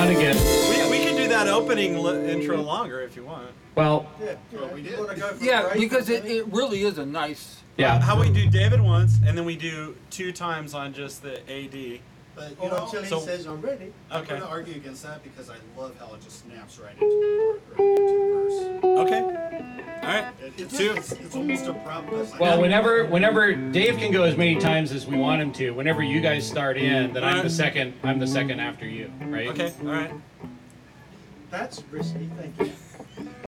gonna get. We can do that opening intro longer if you want. Well, Yeah, well, we did. Yeah, because it really is a nice. yeah. How we do David once, and then we do 2 times on just the AD. But Hold on until he so- says I'm ready. I'm Okay. going to argue against that because I love how it just snaps right into the verse. Okay. All right. It's almost a problem. Well, whenever Dave can go as many times as we want him to. Whenever you guys start in, then I'm the second. I'm the second after you, right? Okay. All right. That's risky, thank you.